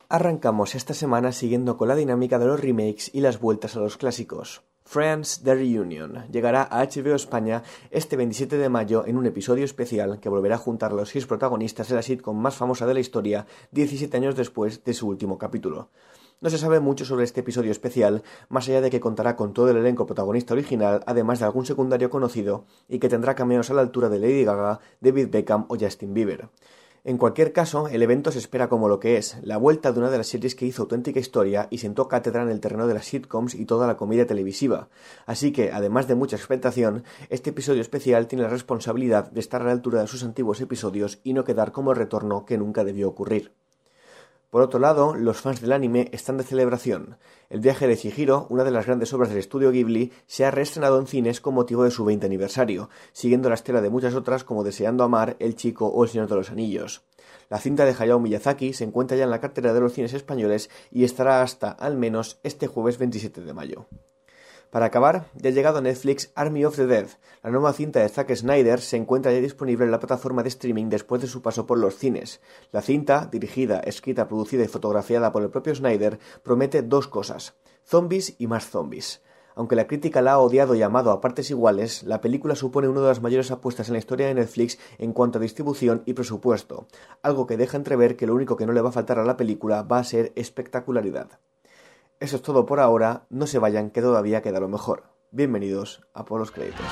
Arrancamos esta semana siguiendo con la dinámica de los remakes y las vueltas a los clásicos. Friends The Reunion llegará a HBO España este 27 de mayo en un episodio especial que volverá a juntar a los 6 protagonistas de la sitcom más famosa de la historia 17 años después de su último capítulo. No se sabe mucho sobre este episodio especial, más allá de que contará con todo el elenco protagonista original, además de algún secundario conocido, y que tendrá cameos a la altura de Lady Gaga, David Beckham o Justin Bieber. En cualquier caso, el evento se espera como lo que es, la vuelta de una de las series que hizo auténtica historia y sentó cátedra en el terreno de las sitcoms y toda la comedia televisiva. Así que, además de mucha expectación, este episodio especial tiene la responsabilidad de estar a la altura de sus antiguos episodios y no quedar como el retorno que nunca debió ocurrir. Por otro lado, los fans del anime están de celebración. El viaje de Chihiro, una de las grandes obras del estudio Ghibli, se ha reestrenado en cines con motivo de su 20 aniversario, siguiendo la estela de muchas otras como Deseando amar, El chico o El Señor de los Anillos. La cinta de Hayao Miyazaki se encuentra ya en la cartera de los cines españoles y estará hasta, al menos, este jueves 27 de mayo. Para acabar, ya ha llegado a Netflix Army of the Dead. La nueva cinta de Zack Snyder se encuentra ya disponible en la plataforma de streaming después de su paso por los cines. La cinta, dirigida, escrita, producida y fotografiada por el propio Snyder, promete dos cosas: zombies y más zombies. Aunque la crítica la ha odiado y amado a partes iguales, la película supone una de las mayores apuestas en la historia de Netflix en cuanto a distribución y presupuesto, algo que deja entrever que lo único que no le va a faltar a la película va a ser espectacularidad. Eso es todo por ahora, no se vayan que todavía queda lo mejor. Bienvenidos a Por los Créditos.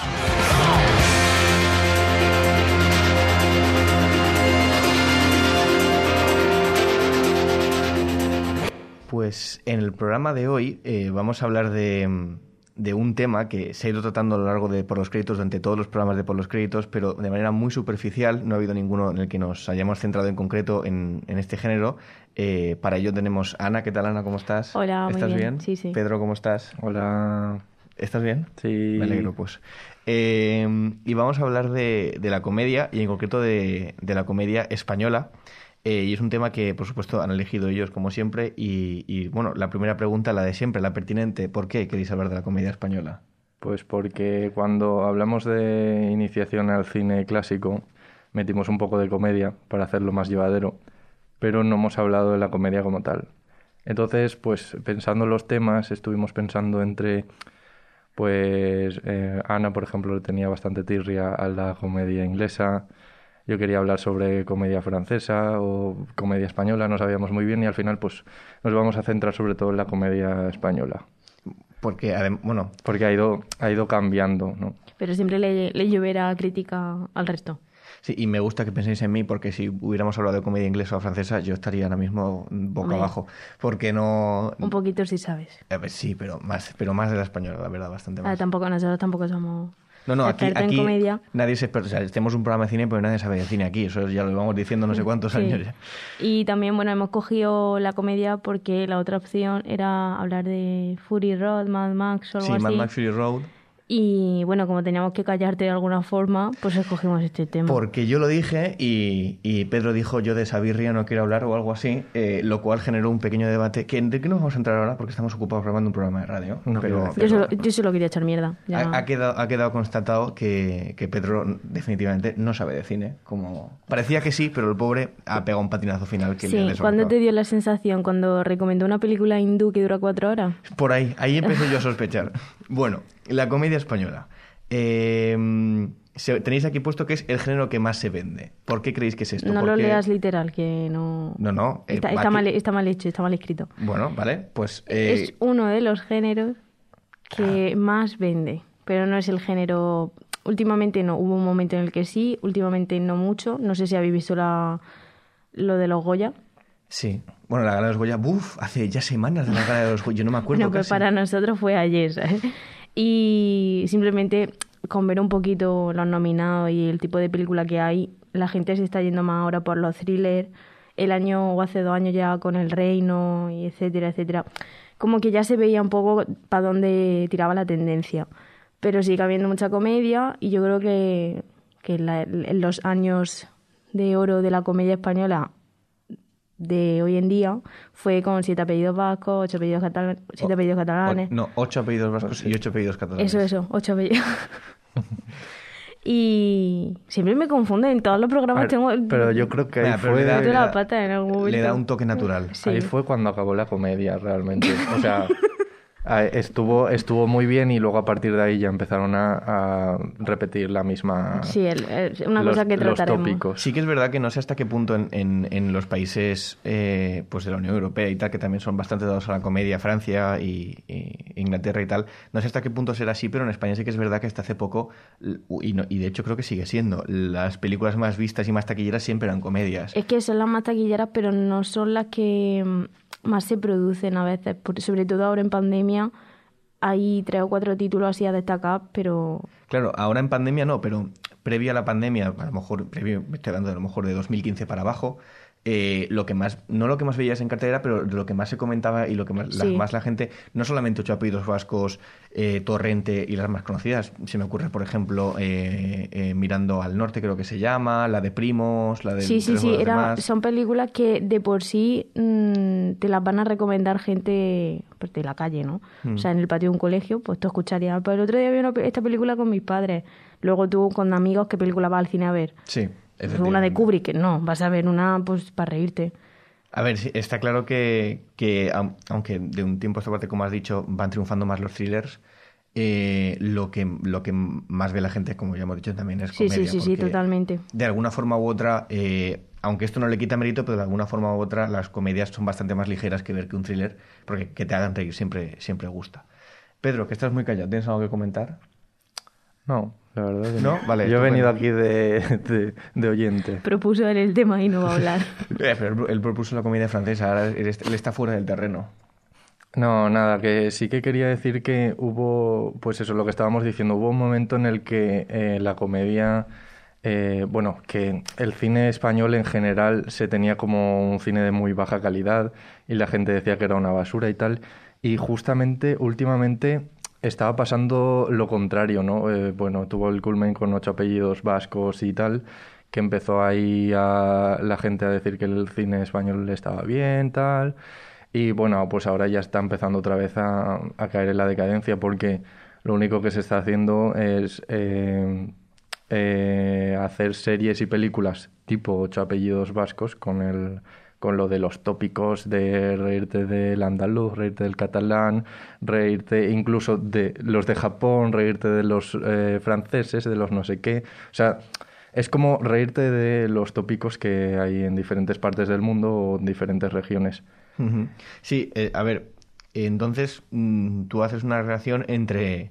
Pues en el programa de hoy vamos a hablar de un tema que se ha ido tratando a lo largo de Por los Créditos durante todos los programas de Por los Créditos, pero de manera muy superficial. No ha habido ninguno en el que nos hayamos centrado en concreto en este género. Para ello tenemos a Ana. ¿Qué tal, Ana? ¿Cómo estás? Hola, muy ¿Estás bien? Sí, sí. Pedro, ¿cómo estás? Hola. ¿Estás bien? Sí. Me alegro, pues. Y vamos a hablar de la comedia, y en concreto de la comedia española. Y es un tema que, por supuesto, han elegido ellos, como siempre. Y bueno, la primera pregunta, la de siempre, la pertinente: ¿por qué queréis hablar de la comedia española? Pues porque cuando hablamos de iniciación al cine clásico, metimos un poco de comedia para hacerlo más llevadero, pero no hemos hablado de la comedia como tal. Entonces, pues pensando en los temas, estuvimos pensando entre... Pues Ana, por ejemplo, le tenía bastante tirria a la comedia inglesa. Yo quería hablar sobre comedia francesa o comedia española, no sabíamos muy bien, y al final pues nos vamos a centrar sobre todo en la comedia española. Porque, bueno... Porque ha ido cambiando, ¿no? Pero siempre le lloverá crítica al resto. Sí, y me gusta que penséis en mí, porque si hubiéramos hablado de comedia inglesa o francesa, yo estaría ahora mismo boca abajo, porque no... Un poquito sí sabes. Sí, pero más de la española, la verdad, bastante más. Nosotros tampoco somos... No, aquí en comedia. Nadie es experto. O sea, tenemos un programa de cine, pero nadie sabe de cine aquí. Eso ya lo vamos diciendo no sé cuántos años ya. Y también, bueno, hemos cogido la comedia porque la otra opción era hablar de Fury Road, Mad Max o algo así. Sí, Mad Max Fury Road. Y bueno, como teníamos que callarte de alguna forma, pues escogimos este tema. Porque yo lo dije y Pedro dijo: yo de esa birria no quiero hablar, o algo así, lo cual generó un pequeño debate. ¿De qué nos vamos a entrar ahora? Porque estamos ocupados grabando un programa de radio. No, pero yo solo quería echar mierda. Ya. Ha quedado constatado que Pedro definitivamente no sabe de cine. Como parecía que sí, pero el pobre ha pegado un patinazo final que le ha desbancado. ¿Cuándo te dio la sensación? ¿Cuando recomendó una película hindú que dura 4 horas? Por ahí empecé yo a sospechar. Bueno, la comedia española. Tenéis aquí puesto que es el género que más se vende. ¿Por qué creéis que es esto? No lo leas literal, que no... No. Está mal hecho, está mal escrito. Bueno, vale, pues... Es uno de los géneros que más vende, pero no es el género... Últimamente no, hubo un momento en el que sí, últimamente no mucho. No sé si habéis visto lo de los Goya. Sí. Bueno, la gala de los Goya, hace ya semanas de la gala de los Goya, yo no me acuerdo. Bueno, pues para nosotros fue ayer, ¿sabes? Y simplemente con ver un poquito los nominados y el tipo de película que hay, la gente se está yendo más ahora por los thrillers. El año o hace 2 años ya con El Reino, y etcétera, etcétera. Como que ya se veía un poco para dónde tiraba la tendencia. Pero sigue habiendo mucha comedia y yo creo que en los años de oro de la comedia española de hoy en día fue con 7 apellidos vascos, 8 apellidos catalanes. No, 8 apellidos vascos y 8 apellidos catalanes. Eso, 8 apellidos. Y siempre me confunden, en todos los programas tengo... Pero yo creo que ahí Pero fue... la pata en algún momento. Le da un toque natural. Sí. Ahí fue cuando acabó la comedia, realmente. O sea, estuvo muy bien y luego a partir de ahí ya empezaron a repetir la misma... Sí, una cosa que trataremos. Los tópicos. Sí que es verdad que no sé hasta qué punto en los países pues de la Unión Europea y tal, que también son bastante dados a la comedia, Francia y Inglaterra y tal, no sé hasta qué punto será así, pero en España sí que es verdad que hasta hace poco, y de hecho creo que sigue siendo, las películas más vistas y más taquilleras siempre eran comedias. Es que son las más taquilleras, pero no son las que más se producen a veces, sobre todo ahora en pandemia. Hay 3 o 4 títulos así a destacar, pero... Claro, ahora en pandemia no, pero previo a la pandemia, a lo mejor, me estoy hablando de, a lo mejor de 2015 para abajo, lo que más, no lo que más veías en cartelera, pero lo que más se comentaba y lo que más, Sí. más la gente, no solamente Ocho apellidos vascos, Torrente y las más conocidas, se me ocurre, por ejemplo, Mirando al Norte, creo que se llama, la de Primos, la de Sí, son películas que de por sí te las van a recomendar gente pues, de la calle, ¿no? O sea, en el patio de un colegio, pues tú escucharías, pues el otro día vi esta película con mis padres, luego tú con amigos, ¿qué película vas al cine a ver? Sí, Una de Kubrick, no, vas a ver una pues para reírte. A ver, sí, está claro que aunque de un tiempo a esta parte, como has dicho, van triunfando más los thrillers, lo que más ve la gente, como ya hemos dicho, también es comedia. Sí, porque totalmente. De alguna forma u otra, aunque esto no le quita mérito, pero de alguna forma u otra las comedias son bastante más ligeras que ver que un thriller, porque que te hagan reír siempre gusta. Pedro, que estás muy callado, ¿tienes algo que comentar? No, la verdad que ¿No? Vale, yo he venido estupendo. aquí de oyente. Propuso él el tema y no va a hablar. Pero él propuso la comedia francesa, ahora él está fuera del terreno. No, nada, que sí que quería decir que hubo, pues eso, lo que estábamos diciendo, hubo un momento en el que la comedia, bueno, que el cine español en general se tenía como un cine de muy baja calidad y la gente decía que era una basura y tal, y justamente últimamente estaba pasando lo contrario, ¿no? Bueno, tuvo el culmen con Ocho apellidos vascos y tal, que empezó ahí a la gente a decir que el cine español estaba bien, tal... Y bueno, pues ahora ya está empezando otra vez a caer en la decadencia porque lo único que se está haciendo es hacer series y películas tipo Ocho apellidos vascos con lo de los tópicos de reírte del andaluz, reírte del catalán, reírte incluso de los de Japón, reírte de los franceses, de los no sé qué. O sea, es como reírte de los tópicos que hay en diferentes partes del mundo o en diferentes regiones. Ujú. Sí, a ver, entonces tú haces una relación entre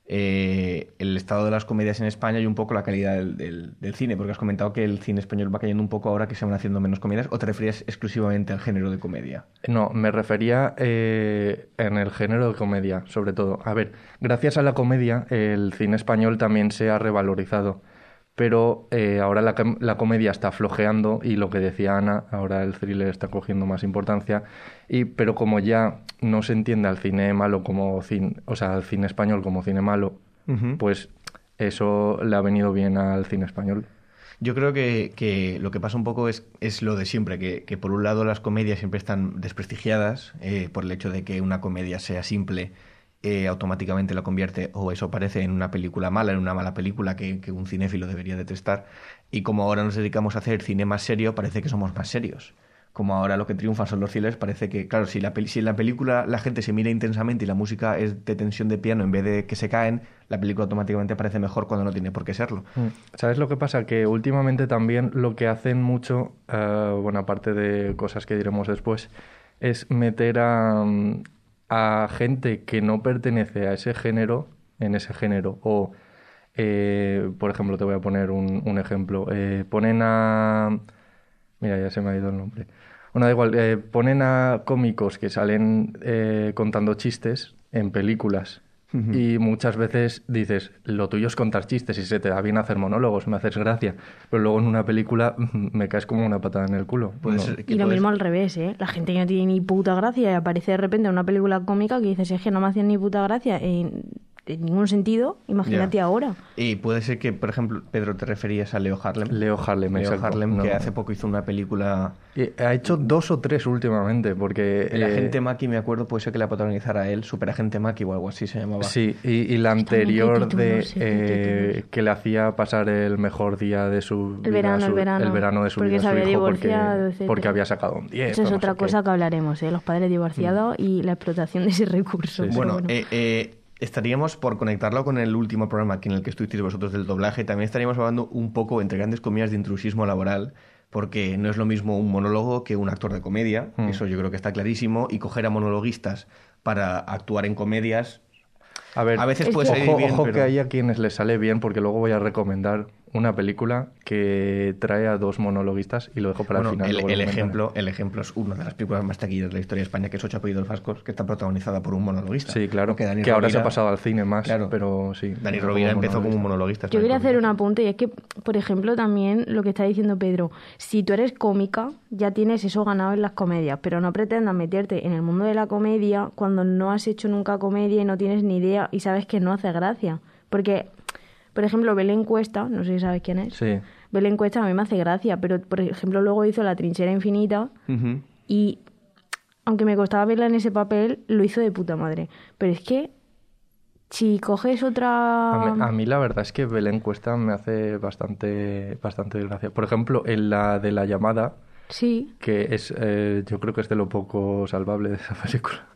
el estado de las comedias en España y un poco la calidad del cine, porque has comentado que el cine español va cayendo un poco ahora que se van haciendo menos comedias, ¿o te referías exclusivamente al género de comedia? No, me refería en el género de comedia, sobre todo. A ver, gracias a la comedia el cine español también se ha revalorizado. Pero ahora la comedia está flojeando y lo que decía Ana, ahora el thriller está cogiendo más importancia. Pero como ya no se entiende al cine malo como cine, o sea, al cine español como cine malo, pues eso le ha venido bien al cine español. Yo creo que lo que pasa un poco es lo de siempre, que por un lado las comedias siempre están desprestigiadas por el hecho de que una comedia sea simple. Automáticamente la convierte, o eso parece, en una película mala, en una mala película que un cinéfilo debería detestar. Y como ahora nos dedicamos a hacer cine más serio, parece que somos más serios. Como ahora lo que triunfan son los thrillers, parece que, claro, si en la película la gente se mira intensamente y la música es de tensión de piano en vez de que se caen, la película automáticamente parece mejor cuando no tiene por qué serlo. ¿Sabes lo que pasa? Que últimamente también lo que hacen mucho, bueno, aparte de cosas que diremos después, es meter a gente que no pertenece a ese género, en ese género, o, por ejemplo, te voy a poner un ejemplo, ponen a... Mira, ya se me ha ido el nombre. Bueno, da igual, ponen a cómicos que salen contando chistes en películas. Y muchas veces dices, lo tuyo es contar chistes y se te da bien hacer monólogos, me haces gracia, pero luego en una película me caes como una patada en el culo. Y lo mismo al revés, ¿eh? La gente que no tiene ni puta gracia y aparece de repente en una película cómica que dices, es que no me hacían ni puta gracia. de ningún sentido, imagínate ahora. Y puede ser que, por ejemplo, Pedro, te referías a Leo Harlem. Leo Harlem, exacto. Que hace poco hizo una película... Ha hecho 2 o 3 últimamente, porque... El agente Maki, me acuerdo, puede ser que la protagonizara él, Superagente Maki o algo así se llamaba. Sí, y la anterior que le hacía pasar el mejor día de su vida, el verano de su vida, se había su hijo, divorciado, porque había sacado un 10. Eso es otra cosa que hablaremos, los padres divorciados y la explotación de ese recurso. Sí, bueno, estaríamos por conectarlo con el último programa aquí en el que estuvisteis vosotros del doblaje. También estaríamos hablando un poco, entre grandes comillas, de intrusismo laboral, porque no es lo mismo un monólogo que un actor de comedia. Eso yo creo que está clarísimo. Y coger a monologuistas para actuar en comedias, a veces puede salir bien. Ojo, que hay a quienes les sale bien, porque luego voy a recomendar una película que trae a 2 monologuistas y lo dejo para el final. El ejemplo es una de las películas más taquilleras de la historia de España, que es 8 apellidos vascos, que está protagonizada por un monologuista. Sí, claro, que ahora se ha pasado al cine más, claro, pero sí. Dani Rovira empezó como un monologuista. Yo quería hacer un apunte, y es que, por ejemplo, también lo que está diciendo Pedro, si tú eres cómica, ya tienes eso ganado en las comedias, pero no pretendas meterte en el mundo de la comedia cuando no has hecho nunca comedia y no tienes ni idea y sabes que no hace gracia. Porque... Por ejemplo, Belén Cuesta, no sé si sabes quién es. Sí. Belén Cuesta a mí me hace gracia, pero por ejemplo luego hizo La Trinchera Infinita y aunque me costaba verla en ese papel, lo hizo de puta madre. Pero es que si coges otra... A mí la verdad es que Belén Cuesta me hace bastante gracia. Por ejemplo, en la de La Llamada... Sí. Que es, yo creo que es de lo poco salvable de esa película.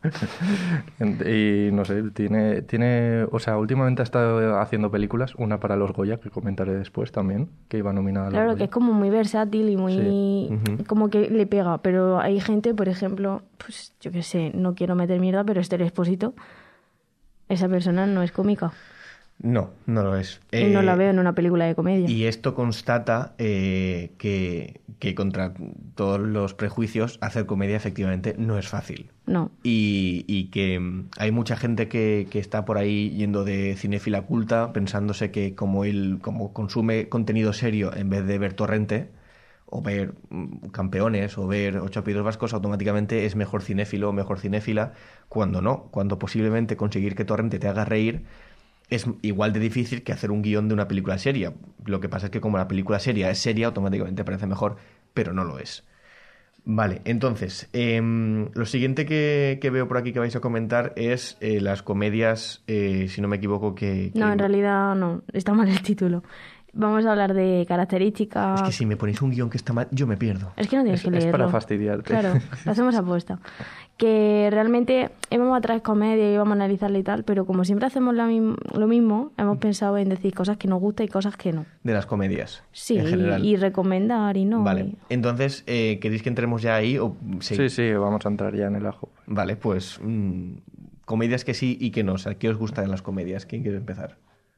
Y no sé, tiene, o sea, últimamente ha estado haciendo películas, una para los Goya, que comentaré después también, que iba nominada a los Claro, Goya. que es como muy versátil y muy... Sí. Como que le pega, pero hay gente, por ejemplo, pues yo qué sé, no quiero meter mierda, pero Esther Expósito, esa persona no es cómica. No, no lo es. Y no la veo en una película de comedia. Y esto constata que contra todos los prejuicios hacer comedia efectivamente no es fácil. No. Y que hay mucha gente que está por ahí yendo de cinéfila culta pensándose que como consume contenido serio en vez de ver Torrente o ver Campeones o ver 8 apellidos vascos, automáticamente es mejor cinéfilo o mejor cinéfila, cuando no. Cuando posiblemente conseguir que Torrente te haga reír es igual de difícil que hacer un guión de una película seria. Lo que pasa es que como la película seria es seria, automáticamente parece mejor, pero no lo es. Vale, entonces, lo siguiente que veo por aquí que vais a comentar es las comedias, si no me equivoco, No, en realidad no, está mal el título. Vamos a hablar de características... Es que si me ponéis un guión que está mal, yo me pierdo. Es que no tienes que leerlo. Es para fastidiarte. Claro, lo hacemos apuesta. Que realmente íbamos a traer comedia y íbamos a analizarla y tal, pero como siempre hacemos lo mismo, hemos pensado en decir cosas que nos gustan y cosas que no. De las comedias, sí, en general. Y recomendar y no. Vale, entonces, ¿queréis que entremos ya ahí? O sí, vamos a entrar ya en el ajo. Vale, pues comedias que sí y que no. O sea, ¿qué os gusta de las comedias? ¿Quién quiere empezar?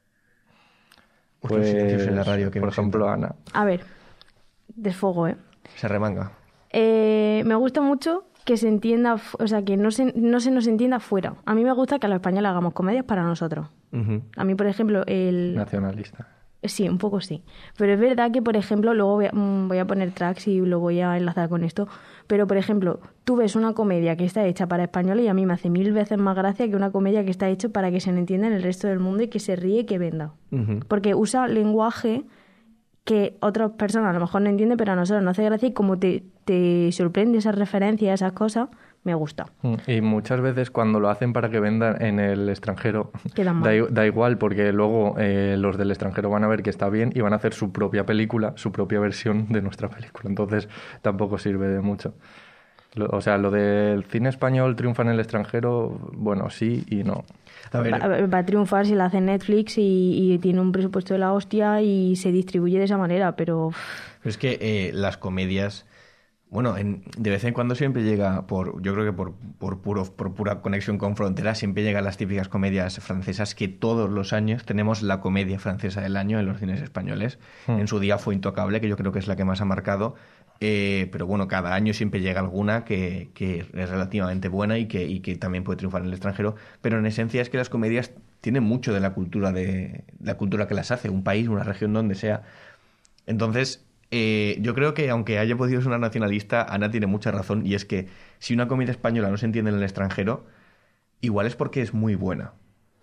Pues, en la radio, por ejemplo, Ana. A ver, desfogo, Se remanga. Me gusta mucho que se entienda, o sea, que no se nos entienda fuera. A mí me gusta que a los españoles hagamos comedias para nosotros. A mí, por ejemplo, Nacionalista. Sí, un poco sí. Pero es verdad que, por ejemplo, luego voy a poner tracks y lo voy a enlazar con esto. Pero, por ejemplo, tú ves una comedia que está hecha para españoles y a mí me hace 1000 veces más gracia que una comedia que está hecha para que se entienda en el resto del mundo y que se ríe y que venda. Porque usa lenguaje que otras personas a lo mejor no entienden, pero a nosotros nos hace gracia y como te sorprende esas referencias, esas cosas, me gusta. Y muchas veces cuando lo hacen para que vendan en el extranjero, da igual, porque luego los del extranjero van a ver que está bien y van a hacer su propia película, su propia versión de nuestra película. Entonces tampoco sirve de mucho. O sea, lo del cine español triunfa en el extranjero, bueno, sí y no. Va a triunfar si la hace Netflix y tiene un presupuesto de la hostia y se distribuye de esa manera, pero es que las comedias, bueno, de vez en cuando siempre llega, yo creo que por pura conexión con fronteras, siempre llegan las típicas comedias francesas que todos los años tenemos la comedia francesa del año en los cines españoles. En su día fue Intocable, que yo creo que es la que más ha marcado. Pero bueno, cada año siempre llega alguna que es relativamente buena y que también puede triunfar en el extranjero, pero en esencia es que las comedias tienen mucho de la cultura que las hace, un país, una región, donde sea. Entonces, yo creo que aunque haya podido ser una nacionalista, Ana tiene mucha razón, y es que si una comedia española no se entiende en el extranjero, igual es porque es muy buena.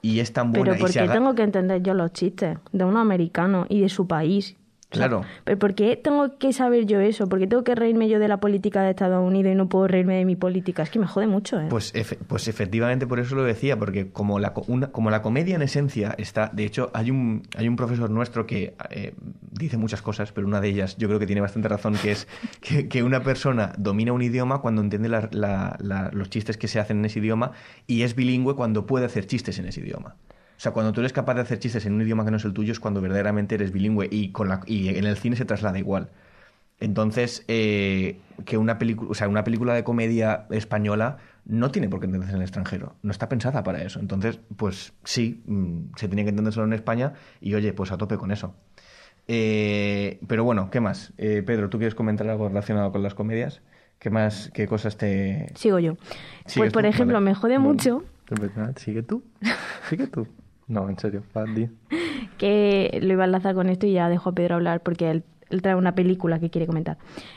y es tan buena. Pero ¿por qué tengo que entender yo los chistes de unos americanos y de su país? Claro. ¿Pero por qué tengo que saber yo eso? ¿Por qué tengo que reírme yo de la política de Estados Unidos y no puedo reírme de mi política? Es que me jode mucho, ¿eh? Pues efectivamente por eso lo decía, porque como la comedia en esencia está... De hecho, hay un profesor nuestro que dice muchas cosas, pero una de ellas yo creo que tiene bastante razón, que es que una persona domina un idioma cuando entiende los chistes que se hacen en ese idioma y es bilingüe cuando puede hacer chistes en ese idioma. O sea, cuando tú eres capaz de hacer chistes en un idioma que no es el tuyo es cuando verdaderamente eres bilingüe y en el cine se traslada igual. Entonces, que una película de comedia española no tiene por qué entenderse en el extranjero. No está pensada para eso. Entonces, pues sí, se tiene que entender solo en España y, oye, pues a tope con eso. Pero bueno, ¿qué más? Pedro, ¿tú quieres comentar algo relacionado con las comedias? ¿Qué más? ¿Qué cosas te...? Sigo yo. Pues, por ejemplo, vale. Me jode mucho... ¿Sigue tú? No, en serio, Andy. Que lo iba a enlazar con esto y ya dejo a Pedro hablar porque él trae una película que quiere comentar.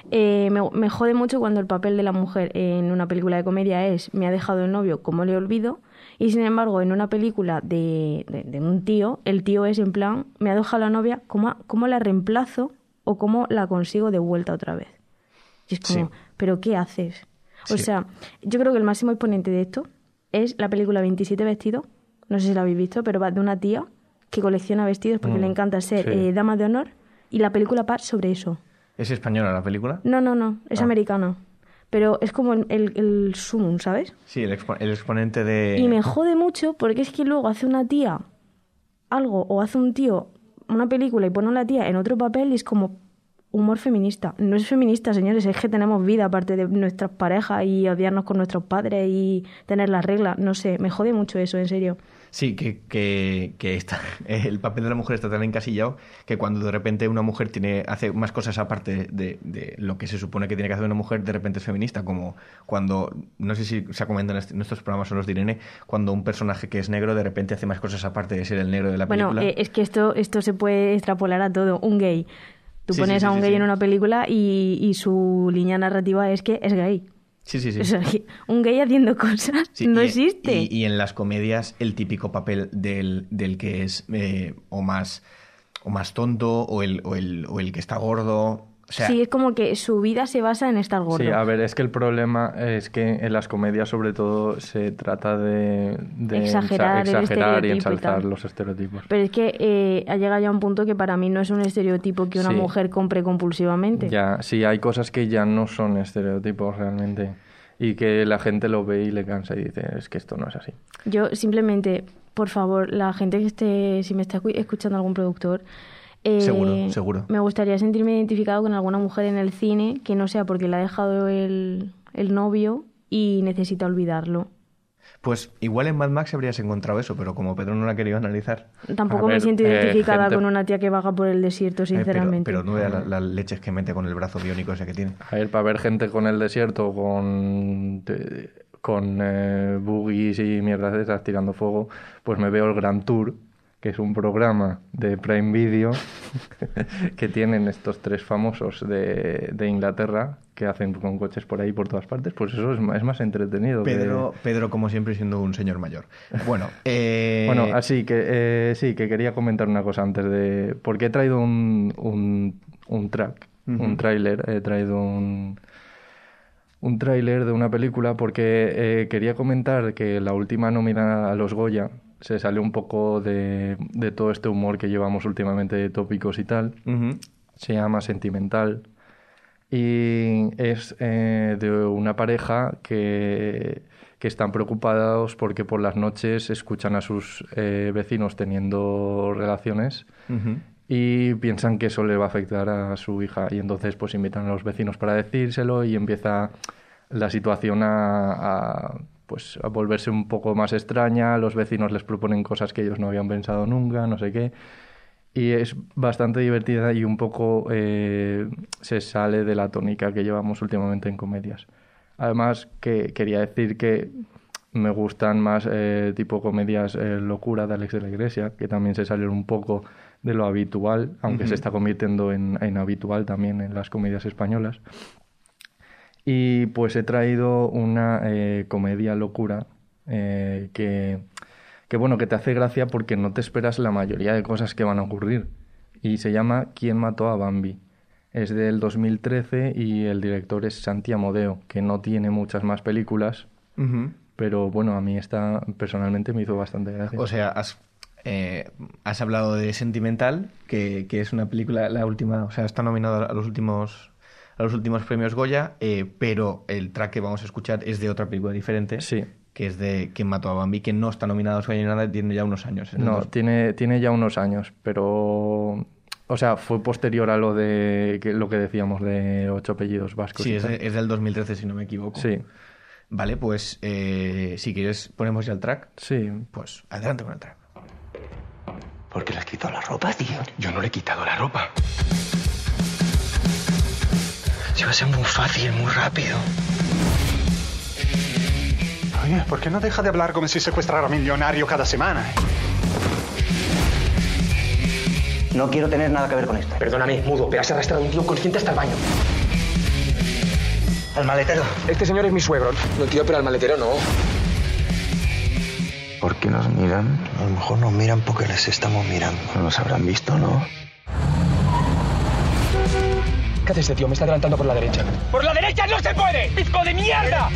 Me jode mucho cuando el papel de la mujer en una película de comedia es me ha dejado el novio, ¿cómo le olvido? Y sin embargo, en una película de un tío, el tío es en plan, me ha dejado la novia, ¿cómo la reemplazo o cómo la consigo de vuelta otra vez? Y es como, sí. ¿Pero qué haces? O sea, yo creo que el máximo exponente de esto es la película 27 vestidos. No sé si la habéis visto, pero va de una tía que colecciona vestidos porque le encanta ser dama de honor y la película va sobre eso. ¿Es española la película? No, es americana. Pero es como el sumum, ¿sabes? Sí, el exponente de... Y me jode mucho porque es que luego hace una tía algo o hace un tío una película y pone a la tía en otro papel y es como humor feminista. No es feminista, señores, es que tenemos vida aparte de nuestras parejas y odiarnos con nuestros padres y tener las reglas. No sé, me jode mucho eso, en serio. Sí, que el papel de la mujer está tan encasillado que cuando de repente una mujer hace más cosas aparte de lo que se supone que tiene que hacer una mujer, de repente es feminista, como cuando, no sé si se comentan en estos programas o los de Irene, cuando un personaje que es negro de repente hace más cosas aparte de ser el negro de la película. Bueno, es que esto se puede extrapolar a todo. Un gay. Tú pones a un gay en una película y su línea narrativa es que es gay. Sí. O sea, un gay haciendo cosas no existe. Y en las comedias el típico papel del que es o más tonto o el que está gordo. O sea, sí, es como que su vida se basa en estar gordo. Sí, a ver, es que el problema es que en las comedias sobre todo se trata de exagerar y ensalzar los estereotipos. Pero es que ha llegado ya un punto que para mí no es un estereotipo que una mujer compre compulsivamente. Ya, sí, hay cosas que ya no son estereotipos realmente y que la gente lo ve y le cansa y dice, es que esto no es así. Yo simplemente, por favor, la gente que si me está escuchando algún productor... Seguro. Me gustaría sentirme identificado con alguna mujer en el cine que no sea porque le ha dejado el novio y necesita olvidarlo. Pues igual en Mad Max habrías encontrado eso, pero como Pedro no la ha querido analizar... Tampoco me siento identificada con una tía que vaga por el desierto, sinceramente. Pero no vea las leches que mete con el brazo biónico ese que tiene. A ver, para ver gente con el desierto, con buggies y mierdas de esas tirando fuego, pues me veo el Grand Tour, que es un programa de Prime Video que tienen estos tres famosos de Inglaterra que hacen con coches por ahí por todas partes, pues eso es más entretenido. Pedro, como siempre, siendo un señor mayor. Bueno, así que sí, que quería comentar una cosa antes de... Porque he traído un track, un tráiler, he traído un tráiler de una película porque quería comentar que la última nominada a los Goya se salió un poco de todo este humor que llevamos últimamente de tópicos y tal. Se llama Sentimental y es de una pareja que están preocupados porque por las noches escuchan a sus vecinos teniendo relaciones y piensan que eso le va a afectar a su hija y entonces pues invitan a los vecinos para decírselo y empieza la situación a volverse un poco más extraña, los vecinos les proponen cosas que ellos no habían pensado nunca, no sé qué, y es bastante divertida y un poco se sale de la tónica que llevamos últimamente en comedias. Además, que quería decir que me gustan más tipo comedias locura de Alex de la Iglesia, que también se salen un poco de lo habitual, aunque se está convirtiendo en habitual también en las comedias españolas. Y pues he traído una comedia locura que que bueno, que te hace gracia porque no te esperas la mayoría de cosas que van a ocurrir. Y se llama ¿Quién mató a Bambi? Es del 2013 y el director es Santi Amodeo, que no tiene muchas más películas, pero bueno, a mí esta personalmente me hizo bastante gracia. O sea, has hablado de Sentimental, que es una película, la última, o sea, está nominada a los últimos premios Goya, pero el track que vamos a escuchar es de otra película diferente, Sí. que es de ¿Quién mató a Bambi?, que no está nominado a Oscar ni nada, tiene ya unos años. No, tiene ya unos años, pero... O sea, fue posterior a lo que decíamos de 8 apellidos vascos. Sí, es del 2013, si no me equivoco. Sí. Vale, pues si quieres ponemos ya el track. Sí. Pues adelante con el track. ¿Por qué le has quitado la ropa, tío? Yo no le he quitado la ropa. Si va a ser muy fácil, muy rápido. Oye, ¿por qué no deja de hablar como si secuestrara a millonario cada semana? No quiero tener nada que ver con esto. Perdóname, mudo, pero has arrastrado a un tío consciente hasta el baño. Al maletero. Este señor es mi suegro. No, tío, pero al maletero no. ¿Por qué nos miran? A lo mejor nos miran porque les estamos mirando. No nos habrán visto, ¿no? ¿Qué hace este tío? Me está adelantando por la derecha. ¡Por la derecha no se puede! ¡Pisco de mierda!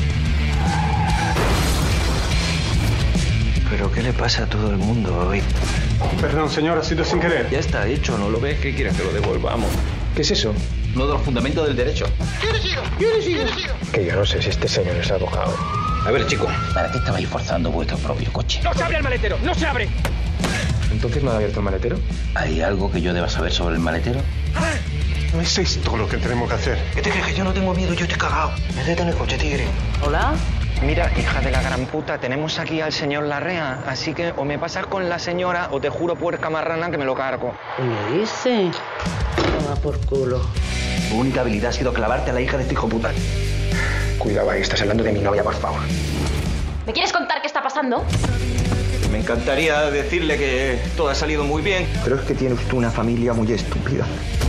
¿Pero qué le pasa a todo el mundo hoy? Perdón, señor, ha sido sin querer. Ya está hecho, ¿no lo ves? ¿Qué quieres que lo devolvamos? ¿Qué es eso? Uno de los fundamentos del derecho. Que yo no sé si este señor es abogado. A ver, chico, ¿para qué estabais forzando vuestro propio coche? ¡No se abre el maletero! ¡No se abre! ¿Entonces no ha abierto el maletero? ¿Hay algo que yo deba saber sobre el maletero? No es esto lo que tenemos que hacer. ¿Qué te crees? Que yo no tengo miedo, yo estoy cagado. Métete en el coche, tigre. ¿Hola? Mira, hija de la gran puta, tenemos aquí al señor Larrea, así que o me pasas con la señora o te juro puerca marrana que me lo cargo. ¿Qué me dice? Toma por culo. Tu única habilidad ha sido clavarte a la hija de este hijo puta. Cuidado ahí, estás hablando de mi novia, por favor. ¿Me quieres contar qué está pasando? Me encantaría decirle que todo ha salido muy bien, pero es que tiene usted una familia muy estúpida.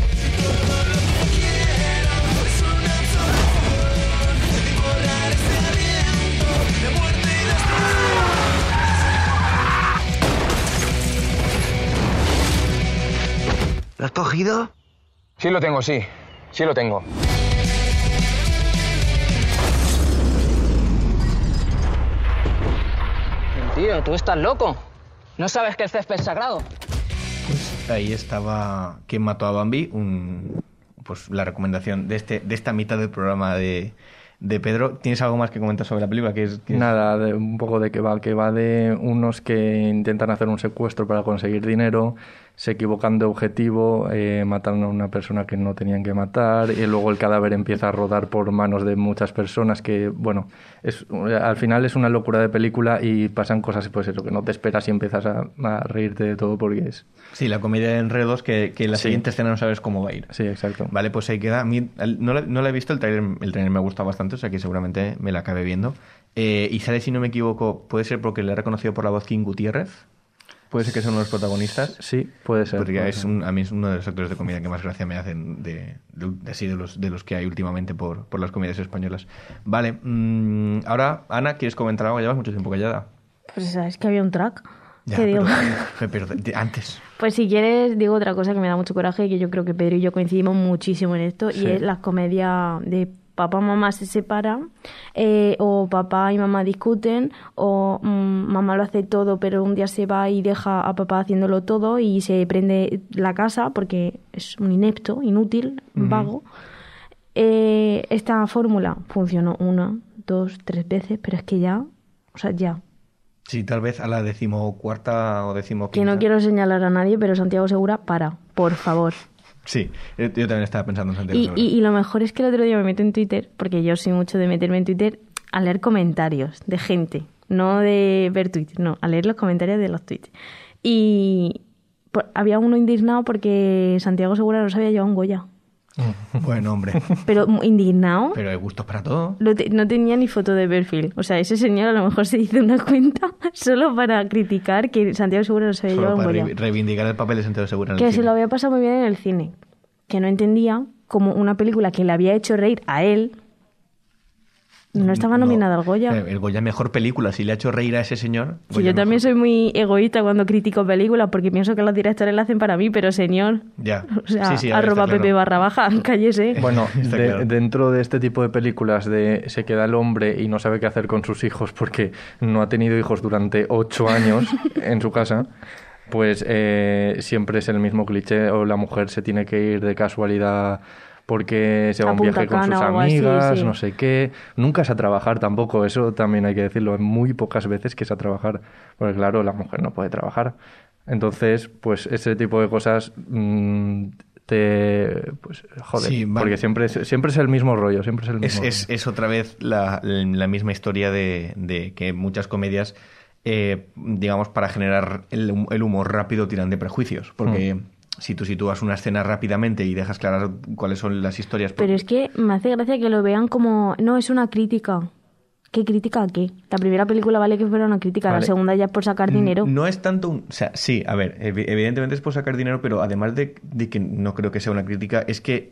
¿Lo has cogido? Sí lo tengo, sí. Sí lo tengo. Tío, ¿tú estás loco? ¿No sabes que el césped es sagrado? Pues ahí estaba ¿Quién mató a Bambi? Pues la recomendación de esta mitad del programa de Pedro. ¿Tienes algo más que comentar sobre la película? Nada, un poco de que va de unos que intentan hacer un secuestro para conseguir dinero, se equivocan de objetivo, matan a una persona que no tenían que matar, y luego el cadáver empieza a rodar por manos de muchas personas que, bueno, al final es una locura de película y pasan cosas, pues eso, que no te esperas y empiezas a reírte de todo porque es... Sí, la comedia de enredos que en la siguiente escena no sabes cómo va a ir. Sí, exacto. Vale, pues ahí queda. A mí no la he visto, el trailer me ha gustado bastante, o sea que seguramente me la acabe viendo. Y sale, si no me equivoco, puede ser porque le he reconocido por la voz King Gutiérrez. Puede ser que sea uno de los protagonistas. Sí, puede ser. Porque a mí es uno de los actores de comedia que más gracia me hacen de los que hay últimamente por las comedias españolas. Vale, ahora, Ana, ¿quieres comentar algo? Llevas mucho tiempo callada. Pues sabes que había un track. Ya, ¿Qué digo? Pero antes. Pues si quieres, digo otra cosa que me da mucho coraje y que yo creo que Pedro y yo coincidimos muchísimo en esto, Sí. y es la comedia de papá y mamá se separan, o papá y mamá discuten, o mamá lo hace todo pero un día se va y deja a papá haciéndolo todo y se prende la casa porque es un inepto, inútil, vago. Esta fórmula funcionó 1, 2, 3 veces, pero es que ya. Sí, tal vez a la 14ª o 15ª. Que no quiero señalar a nadie, pero Santiago Segura, por favor. Sí, yo también estaba pensando en Santiago Segura. Y lo mejor es que el otro día me meto en Twitter, porque yo soy mucho de meterme en Twitter a leer comentarios de gente, no de ver tweets, no, a leer los comentarios de los tweets. Y había uno indignado porque Santiago Segura no se había llevado un Goya. Bueno, hombre. Pero indignado. Pero hay gustos para todo. No tenía ni foto de perfil. O sea, ese señor a lo mejor se hizo una cuenta solo para criticar que Santiago Segura no se había llevado un Goya. Para reivindicar el papel de Santiago Segura en el que cine. se lo había pasado muy bien en el cine. Que no entendía como una película que le había hecho reír a él, No estaba nominada al Goya. El Goya mejor película, si le ha hecho reír a ese señor. Sí, yo también soy muy egoísta cuando critico películas porque pienso que los directores la hacen para mí, pero señor. Ya. O sea, sí, @Pepe_baja, cállese. Bueno, dentro de este tipo de películas de se queda el hombre y no sabe qué hacer con sus hijos porque no ha tenido hijos durante 8 años en su casa, pues siempre es el mismo cliché, o la mujer se tiene que ir de casualidad porque se va a un viaje con sus amigas, así, sí. No sé qué. Nunca es a trabajar tampoco, eso también hay que decirlo. Muy pocas veces que es a trabajar, porque claro, la mujer no puede trabajar. Entonces, pues ese tipo de cosas pues joder, sí, vale. Porque siempre es el mismo rollo, siempre es el mismo rollo. Es otra vez la misma historia de que muchas comedias, digamos, para generar el humor rápido tiran de prejuicios, porque... Si tú sitúas una escena rápidamente y dejas claras cuáles son las historias... Pero es que me hace gracia que lo vean como... No, es una crítica. ¿Qué crítica a qué? La primera película vale que fuera una crítica, vale. La segunda ya es por sacar dinero. No es tanto un... O sea, sí, a ver, evidentemente es por sacar dinero, pero además de que no creo que sea una crítica, es que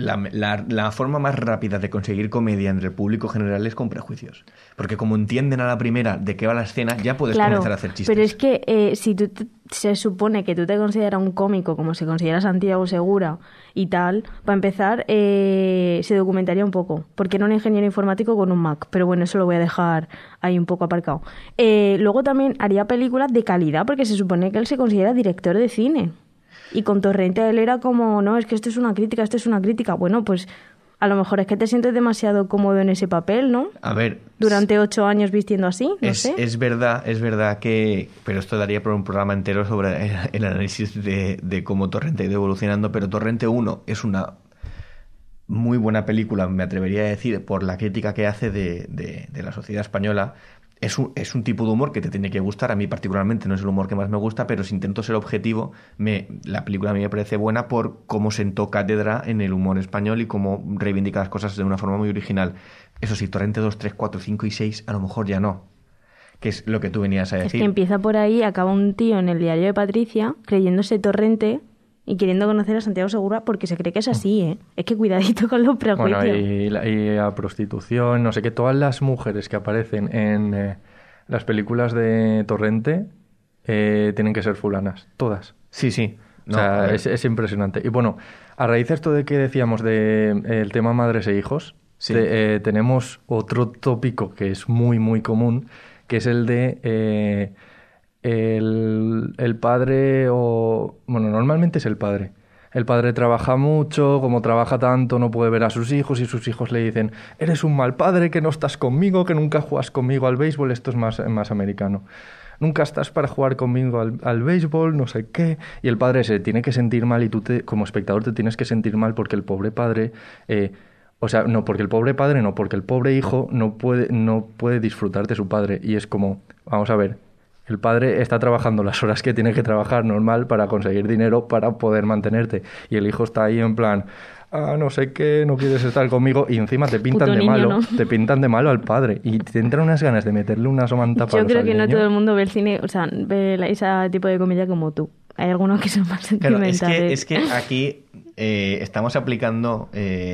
la forma más rápida de conseguir comedia entre el público general es con prejuicios. Porque como entienden a la primera de qué va la escena, ya puedes comenzar a hacer chistes. Pero es que si tú se supone que tú te consideras un cómico como se considera Santiago Segura y tal, para empezar se documentaría un poco. Porque era un ingeniero informático con un Mac. Pero bueno, eso lo voy a dejar ahí un poco aparcado. Luego también haría películas de calidad porque se supone que él se considera director de cine. Y con Torrente él era como, no, es que esto es una crítica, esto es una crítica. Bueno, pues a lo mejor es que te sientes demasiado cómodo en ese papel, ¿no? A ver... Durante 8 años vistiendo así, no sé. Es verdad que... Pero esto daría por un programa entero sobre el análisis de cómo Torrente ha ido evolucionando, pero Torrente 1 es una muy buena película, me atrevería a decir, por la crítica que hace de la sociedad española. Es un tipo de humor que te tiene que gustar. A mí particularmente no es el humor que más me gusta, pero si intento ser objetivo, la película a mí me parece buena por cómo sentó cátedra en el humor español y cómo reivindica las cosas de una forma muy original. Eso sí, Torrente 2, 3, 4, 5 y 6 a lo mejor ya no. Que es lo que tú venías a decir. Es que empieza por ahí, acaba un tío en el diario de Patricia creyéndose Torrente y queriendo conocer a Santiago Segura porque se cree que es así, ¿eh? Es que cuidadito con los prejuicios. Bueno, y la prostitución, no sé qué, todas las mujeres que aparecen en las películas de Torrente tienen que ser fulanas, todas. Sí. No, o sea, es impresionante. Y bueno, a raíz de esto de que decíamos el tema madres e hijos, sí. Tenemos otro tópico que es muy, muy común, que es el de... El padre Bueno, normalmente es el padre. El padre trabaja mucho, como trabaja tanto no puede ver a sus hijos y sus hijos le dicen eres un mal padre, que no estás conmigo, que nunca juegas conmigo al béisbol. Esto es más americano. Nunca estás para jugar conmigo al béisbol, no sé qué. Y el padre se tiene que sentir mal y tú como espectador te tienes que sentir mal porque el pobre padre... O sea, no porque el pobre padre, no, porque el pobre hijo no puede disfrutar de su padre. Y es como, vamos a ver... El padre está trabajando las horas que tiene que trabajar normal para conseguir dinero para poder mantenerte. Y el hijo está ahí en plan, no sé qué, no quieres estar conmigo. Y encima te pintan de malo, ¿no? Te pintan de malo al padre. Y te entran unas ganas de meterle una somanta para Yo creo que no todo el mundo ve el cine, o sea, ve ese tipo de comedia como tú. Hay algunos que son más sentimentales. Claro, es que aquí estamos aplicando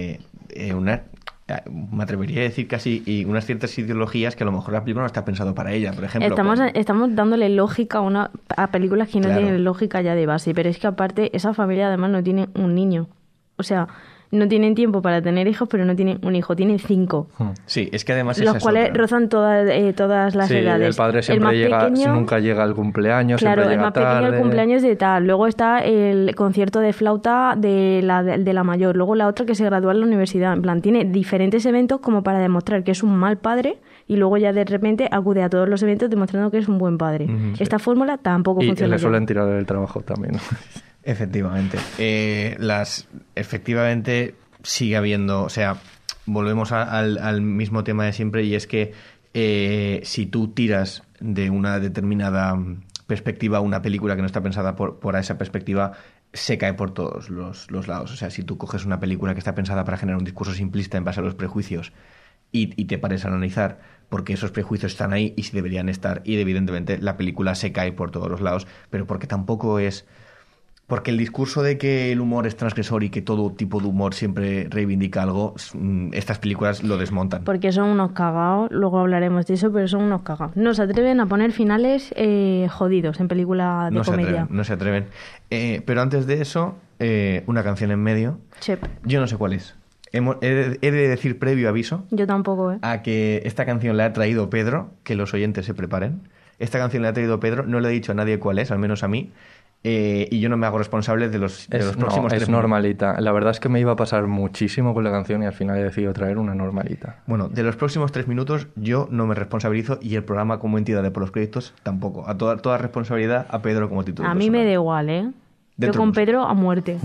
me atrevería a decir casi unas ciertas ideologías que a lo mejor la película no está pensado para ella, por ejemplo. Estamos dándole lógica a películas que no tienen lógica ya de base, pero es que aparte esa familia además no tiene un niño. O sea, no tienen tiempo para tener hijos, pero no tienen un hijo, tienen 5. Sí, es que además los cuales rozan todas las edades. El padre siempre nunca llega al cumpleaños, claro, siempre llega tarde. El más pequeño al cumpleaños de tal. Luego está el concierto de flauta de la mayor. Luego la otra que se gradúa en la universidad. En plan, tiene diferentes eventos como para demostrar que es un mal padre y luego ya de repente acude a todos los eventos demostrando que es un buen padre. Sí. Esta fórmula tampoco funciona. Y le suelen tirar del trabajo también. Efectivamente. Efectivamente sigue habiendo, o sea, volvemos al mismo tema de siempre, y es que si tú tiras de una determinada perspectiva una película que no está pensada por esa perspectiva, se cae por todos los lados. O sea, si tú coges una película que está pensada para generar un discurso simplista en base a los prejuicios y te pares a analizar por qué esos prejuicios están ahí y si deberían estar, y evidentemente la película se cae por todos los lados, pero porque tampoco es... Porque el discurso de que el humor es transgresor y que todo tipo de humor siempre reivindica algo, estas películas lo desmontan. Porque son unos cagados, luego hablaremos de eso, pero son unos cagados. No se atreven a poner finales jodidos en película de comedia. No se atreven. Pero antes de eso, una canción en medio. Chep. Yo no sé cuál es. He de decir previo aviso. Yo tampoco, a que esta canción la ha traído Pedro, que los oyentes se preparen. Esta canción la ha traído Pedro, no le he dicho a nadie cuál es, al menos a mí. Y yo no me hago responsable de los próximos 3 es normalita. La verdad es que me iba a pasar muchísimo con la canción y al final he decidido traer una normalita. Bueno, de los próximos 3 minutos yo no me responsabilizo y el programa como entidad de Por los Créditos tampoco. A toda responsabilidad a Pedro como título. A mí me da igual, ¿eh? Yo con Pedro a muerte.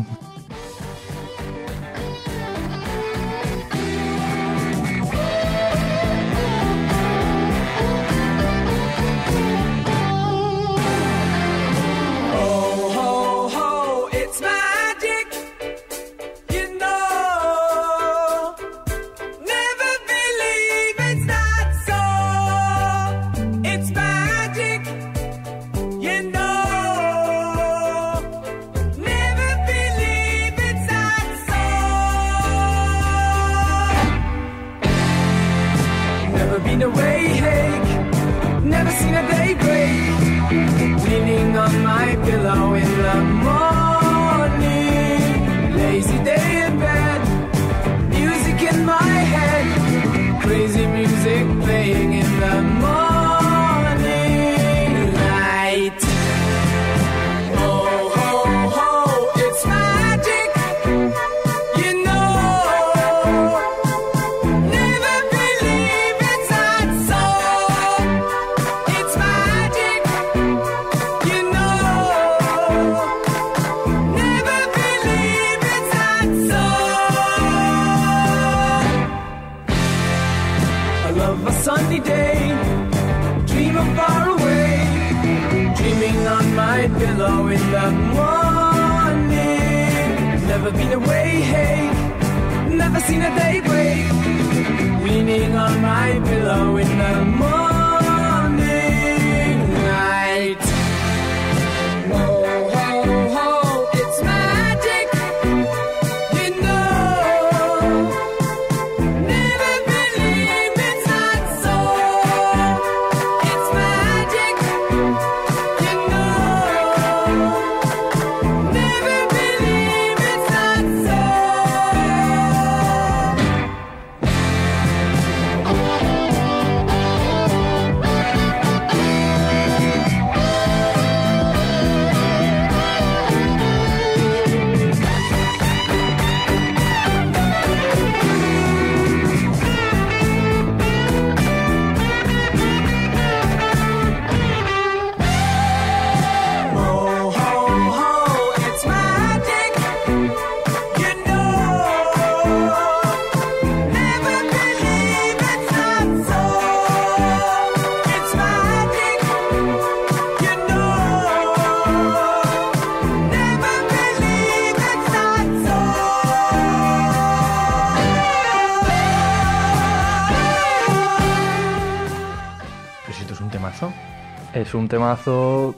Es un temazo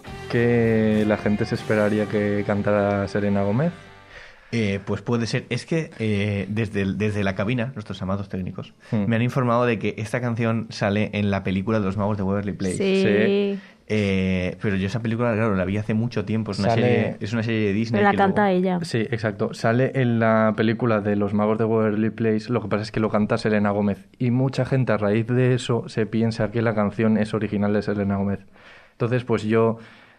que la gente se esperaría que cantara Selena Gómez. Pues puede ser. Es que desde la cabina, nuestros amados técnicos, me han informado de que esta canción sale en la película de los magos de Waverly Place. Sí. Pero yo esa película, claro, la vi hace mucho tiempo. Es una serie de Disney. La canta ella. Sí, exacto. Sale en la película de los magos de Waverly Place. Lo que pasa es que lo canta Selena Gómez. Y mucha gente a raíz de eso se piensa que la canción es original de Selena Gómez. Entonces, pues yo...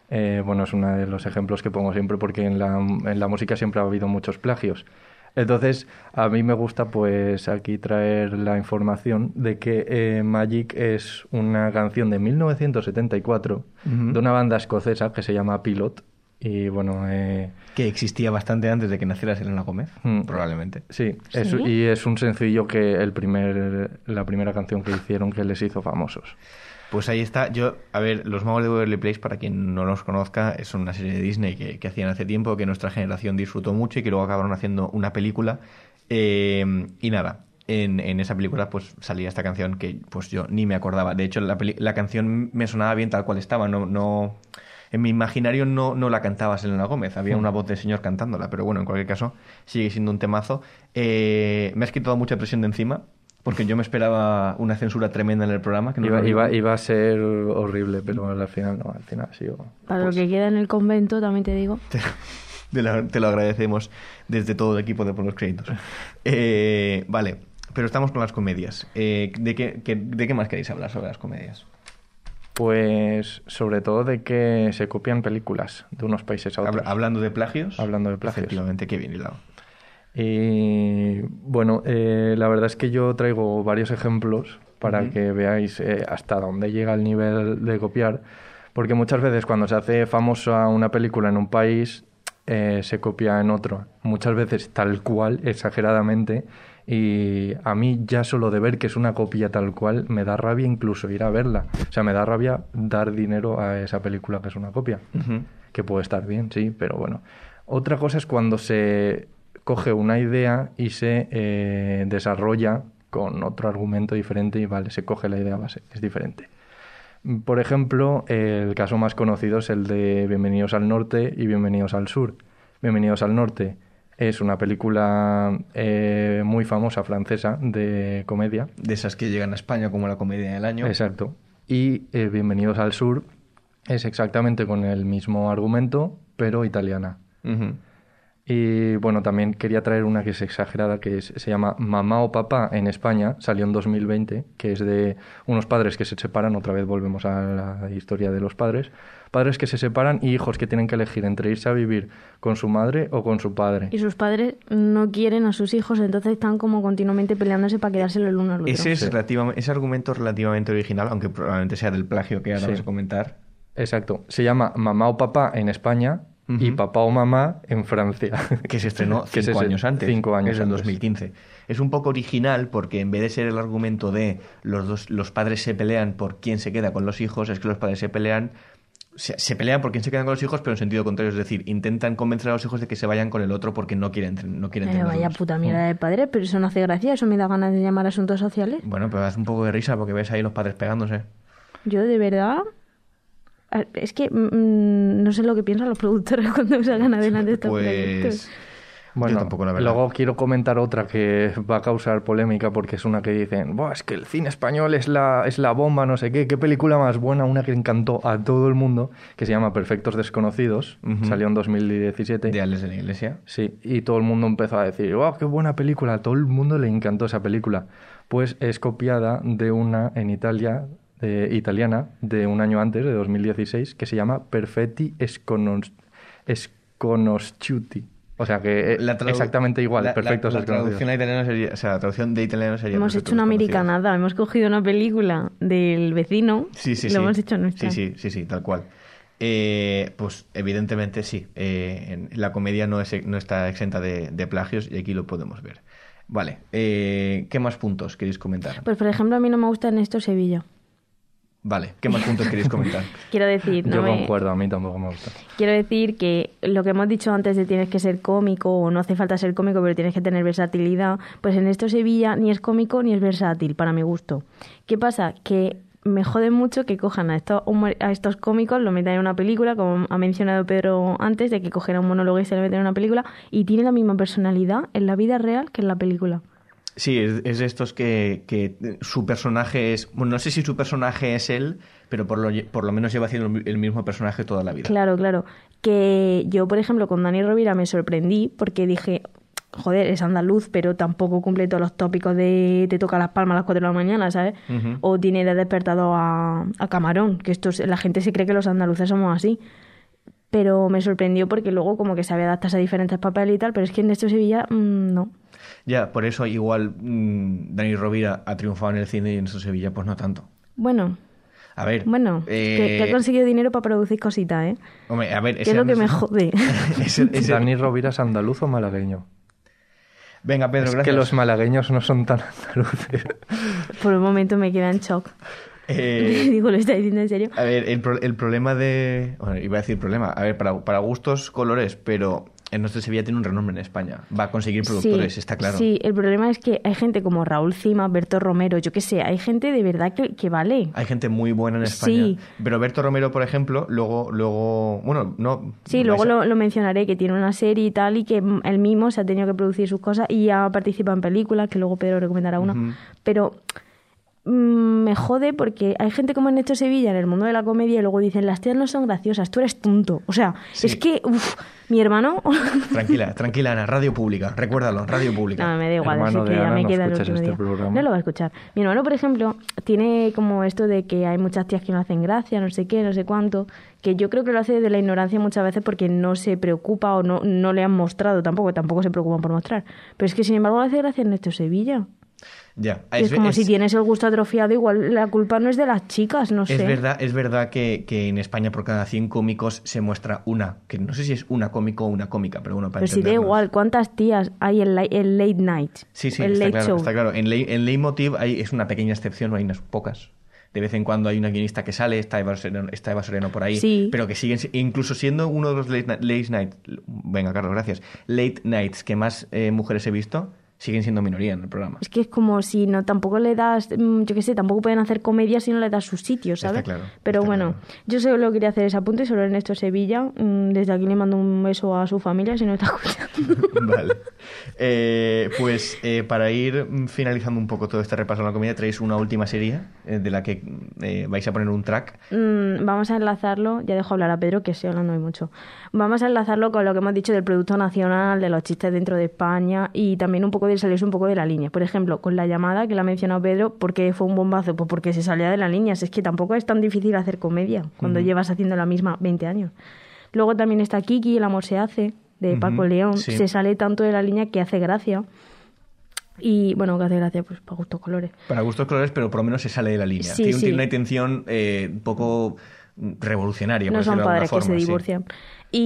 es uno de los ejemplos que pongo siempre porque en la música siempre ha habido muchos plagios. Entonces, a mí me gusta pues aquí traer la información de que Magic es una canción de 1974 de una banda escocesa que se llama Pilot. Y bueno... que existía bastante antes de que naciera Selena Gómez, probablemente. Sí, y es un sencillo que la primera canción que hicieron que les hizo famosos. Pues ahí está. Los magos de Waverly Place, para quien no los conozca, es una serie de Disney que hacían hace tiempo, que nuestra generación disfrutó mucho y que luego acabaron haciendo una película. Y nada, en esa película pues salía esta canción que pues yo ni me acordaba. De hecho, la canción me sonaba bien tal cual estaba. No En mi imaginario no la cantaba Selena Gómez, había una voz de señor cantándola, pero bueno, en cualquier caso sigue siendo un temazo. Me has quitado mucha presión de encima, porque yo me esperaba una censura tremenda en el programa. Que iba a ser horrible, pero al final no, al final ha sido... Para lo que queda en el convento, también te digo. Te lo agradecemos desde todo el equipo de Por los Créditos. Vale, pero estamos con las comedias. ¿De qué más queréis hablar sobre las comedias? Pues sobre todo de que se copian películas de unos países a otros. ¿Hablando de plagios? Hablando de plagios. Efectivamente, qué bien hilado. Y bueno, la verdad es que yo traigo varios ejemplos para que veáis hasta dónde llega el nivel de copiar, porque muchas veces cuando se hace famosa una película en un país se copia en otro, muchas veces tal cual, exageradamente, y a mí ya solo de ver que es una copia tal cual me da rabia incluso ir a verla. O sea, me da rabia dar dinero a esa película que es una copia, que puede estar bien, sí, pero bueno. Otra cosa es cuando se coge una idea y se desarrolla con otro argumento diferente y vale, se coge la idea base, es diferente. Por ejemplo, el caso más conocido es el de Bienvenidos al Norte y Bienvenidos al Sur. Bienvenidos al Norte es una película muy famosa francesa de comedia. De esas que llegan a España como la comedia del año. Exacto. Y Bienvenidos al Sur es exactamente con el mismo argumento, pero italiana. Y bueno, también quería traer una que es exagerada, que se llama Mamá o Papá en España, salió en 2020, que es de unos padres que se separan, otra vez volvemos a la historia de los padres que se separan y hijos que tienen que elegir entre irse a vivir con su madre o con su padre. Y sus padres no quieren a sus hijos, entonces están como continuamente peleándose para quedárselo el uno al otro. Ese argumento es relativamente original, aunque probablemente sea del plagio que ahora vas a comentar. Exacto, se llama Mamá o Papá en España y Papá o Mamá en Francia. Que se estrenó 5 años antes. 5 años en 2015. Es un poco original porque en vez de ser el argumento de los padres se pelean por quién se queda con los hijos, es que los padres se pelean por quién se quedan con los hijos, pero en sentido contrario. Es decir, intentan convencer a los hijos de que se vayan con el otro porque no quieren tenerlos. Vaya puta mierda de padre, pero eso no hace gracia, eso me da ganas de llamar asuntos sociales. Bueno, pero hace un poco de risa porque ves ahí los padres pegándose. Yo de verdad... Es que no sé lo que piensan los productores cuando salgan adelante estos proyectos. Bueno, tampoco, la verdad. Luego quiero comentar otra que va a causar polémica porque es una que dicen, es que el cine español es la bomba, no sé qué película más buena, una que encantó a todo el mundo, que se llama Perfectos Desconocidos, salió en 2017. De Alex de la Iglesia. Sí, y todo el mundo empezó a decir, qué buena película, a todo el mundo le encantó esa película. Pues es copiada de una en Italia, italiana, de un año antes, de 2016, que se llama Perfetti Sconosciuti. O sea que exactamente igual, Perfectos Desconocidos. La traducción de italiano sería... Hemos hecho una americanada, hemos cogido una película del vecino y lo hemos hecho nuestra. Sí, tal cual. Pues evidentemente sí, la comedia no está exenta de plagios y aquí lo podemos ver. Vale, ¿qué más puntos queréis comentar? Pues por ejemplo a mí no me gusta Ernesto Sevilla. Vale, ¿qué más puntos queréis comentar? Quiero decir... Yo concuerdo, a mí tampoco me gusta. Quiero decir que lo que hemos dicho antes de tienes que ser cómico o no hace falta ser cómico pero tienes que tener versatilidad, pues en esto Sevilla ni es cómico ni es versátil, para mi gusto. ¿Qué pasa? Que me jode mucho que cojan a estos cómicos, lo metan en una película, como ha mencionado Pedro antes, de que cogiera un monólogo y se lo meten en una película, y tiene la misma personalidad en la vida real que en la película. Sí, es de estos que su personaje es... Bueno, no sé si su personaje es él, pero por lo menos lleva haciendo el mismo personaje toda la vida. Claro. Que yo, por ejemplo, con Dani Rovira me sorprendí porque dije, joder, es andaluz, pero tampoco cumple todos los tópicos de te toca las palmas a las 4 de la mañana, ¿sabes? O tiene de despertado a Camarón, que la gente se cree que los andaluces somos así. Pero me sorprendió porque luego como que sabe adaptarse a diferentes papeles y tal, pero es que en esto Sevilla no. Ya, por eso igual Dani Rovira ha triunfado en el cine y en esto Sevilla pues no tanto. Bueno, a ver, que ha conseguido dinero para producir cositas, ¿eh? Hombre, a ver, que es lo que me jode. ¿Dani Rovira es andaluz o malagueño? Venga, Pedro, gracias. Es que los malagueños no son tan andaluces. Por un momento me queda en shock. Digo, ¿lo está diciendo en serio? A ver, el problema de... Bueno, iba a decir problema. A ver, para gustos colores, pero Ernesto Sevilla tiene un renombre en España. Va a conseguir productores, está claro. Sí, el problema es que hay gente como Raúl Cima, Berto Romero, yo qué sé, hay gente de verdad que vale. Hay gente muy buena en España. Sí. Pero Berto Romero, por ejemplo, luego bueno, no... Sí, luego lo mencionaré, que tiene una serie y tal, y que él mismo se ha tenido que producir sus cosas y ha participado en películas, que luego Pedro recomendará una. Uh-huh. Pero me jode porque hay gente como Ernesto Sevilla en el mundo de la comedia y luego dicen, las tías no son graciosas, tú eres tonto. O sea, sí. Es que, mi hermano... Tranquila, Ana, radio pública, recuérdalo, radio pública. No, me da igual, hermano es que de ya Ana, me no queda el escuchas último este día. programa. No lo va a escuchar. Mi hermano, por ejemplo, tiene como esto de que hay muchas tías que no hacen gracia, no sé qué, no sé cuánto, que yo creo que lo hace desde la ignorancia muchas veces porque no se preocupa o no le han mostrado tampoco se preocupan por mostrar. Pero es que, sin embargo, le hace gracia Ernesto Sevilla. Ya. Es como si tienes el gusto atrofiado, igual la culpa no es de las chicas, no sé. Es verdad que en España por cada 100 cómicos se muestra una, que no sé si es una cómico o una cómica, pero bueno, para Pero si da igual, ¿cuántas tías hay en Late Night? Sí, el está late claro, show. está claro. En Leitmotiv es una pequeña excepción, hay unas pocas. De vez en cuando hay una guionista que sale, está Eva Soriano por ahí, sí. Pero que siguen, incluso siendo uno de los venga, Carlos, gracias, late nights que más mujeres he visto, siguen siendo minoría en el programa. Es que es como si no tampoco le das, yo qué sé, tampoco pueden hacer comedia si no le das su sitio, ¿sabes? Está claro. Pero está bueno, claro. Yo solo quería hacer ese apunte sobre Ernesto Sevilla. Desde aquí le mando un beso a su familia si no está escuchando. Vale. Pues para ir finalizando un poco todo este repaso a la comedia, traéis una última serie de la que vais a poner un track. Vamos a enlazarlo, ya dejo hablar a Pedro, que estoy hablando muy mucho. Vamos a enlazarlo con lo que hemos dicho del producto nacional, de los chistes dentro de España y también un poco de salirse un poco de la línea. Por ejemplo, con La Llamada, que la ha mencionado Pedro, ¿por qué fue un bombazo? Pues porque se salía de la línea. Es que tampoco es tan difícil hacer comedia cuando llevas haciendo la misma 20 años. Luego también está Kiki, El amor se hace, de Paco León. Sí. Se sale tanto de la línea que hace gracia. Y bueno, que hace gracia pues para gustos colores. Para gustos colores, pero por lo menos se sale de la línea. Sí, Tiene una intención un poco revolucionaria. No son padres que se divorcian. Sí.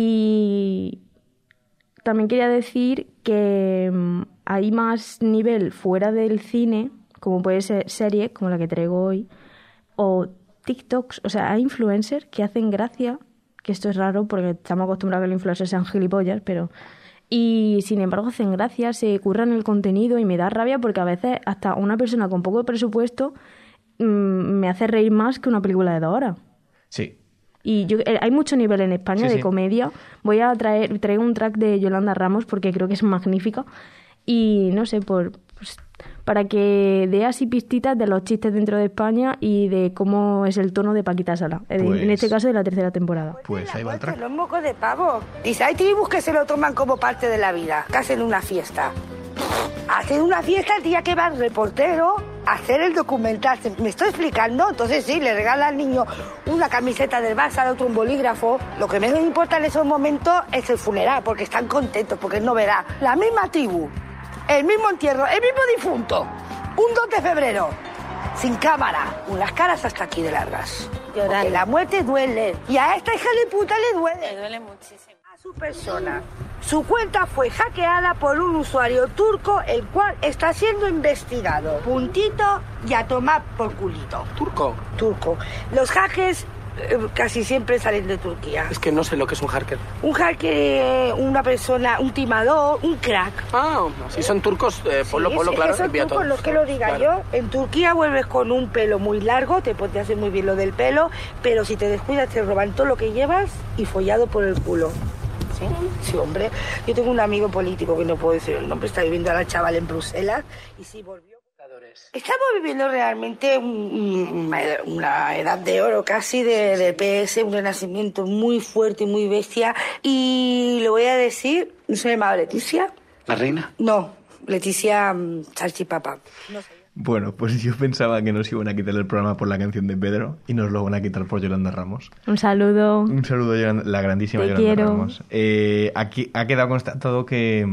Y también quería decir que hay más nivel fuera del cine, como puede ser series, como la que traigo hoy, o TikToks. O sea, hay influencers que hacen gracia, que esto es raro porque estamos acostumbrados a que los influencers sean gilipollas, pero... Y sin embargo hacen gracia, se curran el contenido y me da rabia porque a veces hasta una persona con poco presupuesto me hace reír más que una película de 2 horas. Sí. Y hay mucho nivel en España de comedia. Voy a traigo un track de Yolanda Ramos porque creo que es magnífica. Y no sé, para que dé así pistitas de los chistes dentro de España y de cómo es el tono de Paquita Sala. En este caso de la 3ª temporada. Pues ahí va el track. Los mocos de pavo. Dice, hay tribus que se lo toman como parte de la vida, que hacen una fiesta. Hacen una fiesta el día que va el reportero a hacer el documental. ¿Me estoy explicando? Entonces sí, le regala al niño una camiseta del Barça, al otro un bolígrafo. Lo que menos importa en esos momentos es el funeral, porque están contentos, porque es novedad. La misma tribu, el mismo entierro, el mismo difunto. Un 2 de febrero, sin cámara, unas caras hasta aquí de largas. Porque la muerte duele. Y a esta hija de puta le duele. Le duele muchísimo. A su persona. Su cuenta fue hackeada por un usuario turco, el cual está siendo investigado. Puntito y a tomar por culito. ¿Turco? Turco. Los hackers casi siempre salen de Turquía. Es que no sé lo que es un hacker. Un hacker, una persona, un timador, un crack. Ah, si son turcos, ponlo claro. Que son envía turcos, todo. los que lo diga claro. yo. En Turquía vuelves con un pelo muy largo, te puede hacer muy bien lo del pelo, pero si te descuidas te roban todo lo que llevas y follado por el culo. ¿Sí? Sí, hombre. Yo tengo un amigo político que no puedo decir el nombre, está viviendo a la chaval en Bruselas y sí volvió. Estamos viviendo realmente una edad de oro casi del PS, un renacimiento muy fuerte y muy bestia. Y lo voy a decir, ¿no se llamaba Leticia? ¿La reina? No, Leticia Salchipapa. No sé. Bueno, pues yo pensaba que nos iban a quitar el programa por la canción de Pedro y nos lo van a quitar por Yolanda Ramos. Un saludo. Un saludo, Yolanda, la grandísima Te Yolanda quiero. Ramos. Aquí ha quedado constatado que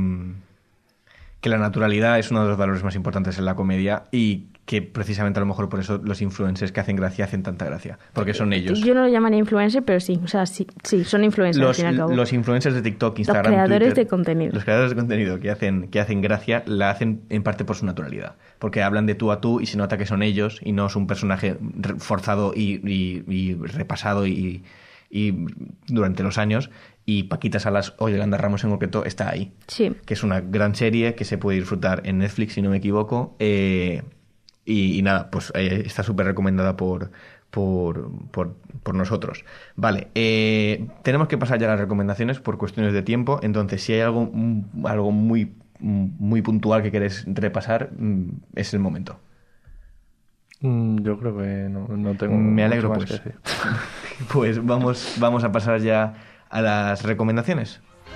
la naturalidad es uno de los valores más importantes en la comedia y que precisamente a lo mejor por eso los influencers que hacen gracia hacen tanta gracia, porque son ellos. Yo no lo llamaría influencer, pero sí, o sea, sí son influencers al fin y al cabo. Los influencers de TikTok, Instagram, los creadores Twitter, de contenido. Los creadores de contenido que hacen gracia la hacen en parte por su naturalidad, porque hablan de tú a tú y se nota que son ellos y no es un personaje forzado y repasado y durante los años, y Paquita Salas o Yolanda Ramos en concreto está ahí. Sí. Que es una gran serie que se puede disfrutar en Netflix, si no me equivoco. Y nada, pues está súper recomendada por nosotros. Vale, tenemos que pasar ya a las recomendaciones por cuestiones de tiempo. Entonces, si hay algo muy puntual que queréis repasar, es el momento. Yo creo que no tengo. Me alegro, mucho más pues. que decir. Pues vamos a pasar ya a las recomendaciones.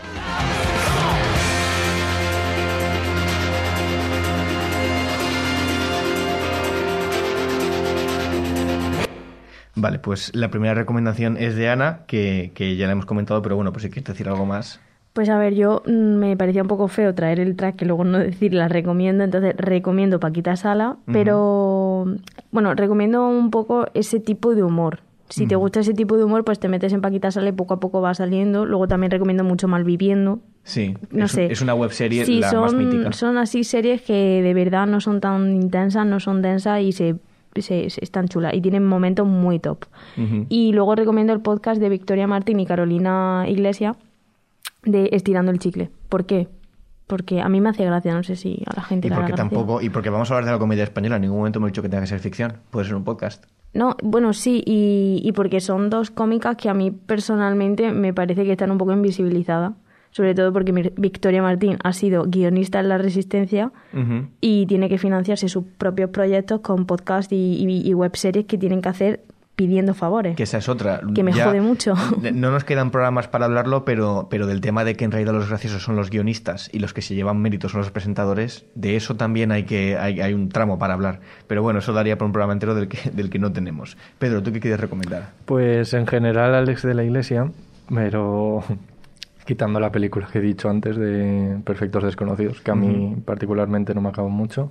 Vale, pues la primera recomendación es de Ana, que ya la hemos comentado, pero bueno, pues si quieres decir algo más. Pues a ver, yo me parecía un poco feo traer el track que luego no decir la recomiendo, entonces recomiendo Paquita Salas, pero bueno, recomiendo un poco ese tipo de humor. Si te gusta ese tipo de humor, pues te metes en Paquita Salas y poco a poco va saliendo. Luego también recomiendo mucho Malviviendo. Sí, no sé. Es una webserie sí, más mítica. Son así series que de verdad no son tan intensas, no son densas y se están chulas y tienen momentos muy top. Y luego recomiendo el podcast de Victoria Martín y Carolina Iglesias de Estirando el Chicle. ¿Por qué? Porque a mí me hace gracia, no sé si a la gente le hará gracia. Y porque vamos a hablar de la comedia española, en ningún momento hemos dicho que tenga que ser ficción, puede ser un podcast. No, bueno, sí, y porque son dos cómicas que a mí personalmente me parece que están un poco invisibilizadas, sobre todo porque Victoria Martín ha sido guionista en La Resistencia y tiene que financiarse sus propios proyectos con podcast y webseries que tienen que hacer pidiendo favores. Que esa es otra. Que me jode mucho. No nos quedan programas para hablarlo, pero del tema de que en realidad los graciosos son los guionistas y los que se llevan méritos son los presentadores, de eso también hay un tramo para hablar. Pero bueno, eso daría para un programa entero del que no tenemos. Pedro, ¿tú qué quieres recomendar? Pues en general Alex de la Iglesia, pero quitando la película que he dicho antes de Perfectos Desconocidos, que a mí particularmente no me acabó mucho.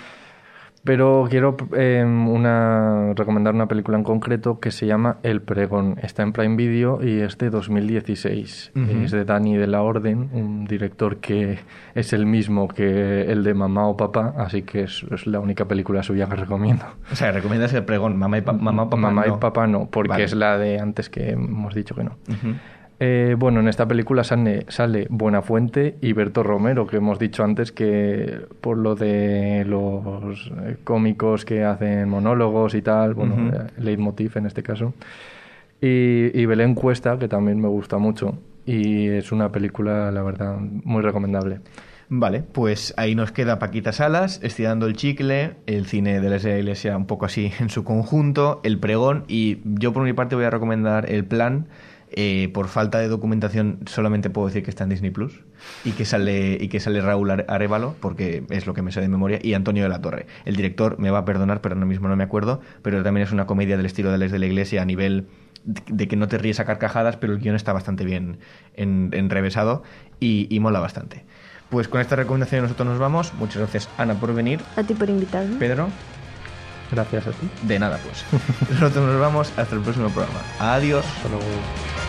Pero quiero recomendar una película en concreto que se llama El Pregón. Está en Prime Video y es de 2016. Es de Dani de la Orden, un director que es el mismo que el de Mamá o Papá, así que es la única película suya que recomiendo. O sea, ¿recomiendas El Pregón? Mamá y Papá y Papá no, porque es la de antes que hemos dicho que no. Bueno, en esta película sale Buenafuente y Berto Romero, que hemos dicho antes que por lo de los cómicos que hacen monólogos y tal, bueno, leitmotiv en este caso. Y Belén Cuesta, que también me gusta mucho, y es una película, la verdad, muy recomendable. Vale, pues ahí nos queda Paquita Salas, Estirando el Chicle, el cine de la Iglesia un poco así en su conjunto, El Pregón, y yo por mi parte voy a recomendar El Plan. Por falta de documentación solamente puedo decir que está en Disney Plus y que sale Raúl Arévalo, porque es lo que me sé de memoria, y Antonio de la Torre. El director me va a perdonar, pero ahora mismo no me acuerdo, pero también es una comedia del estilo de Les de la Iglesia, a nivel de que no te ríes a carcajadas, pero el guión está bastante bien enrevesado y mola bastante. Pues con esta recomendación nosotros nos vamos. Muchas gracias, Ana, por venir. A ti por invitarme. Pedro. Gracias a ti. De nada, pues. Nosotros nos vamos hasta el próximo programa. Adiós. Hasta luego.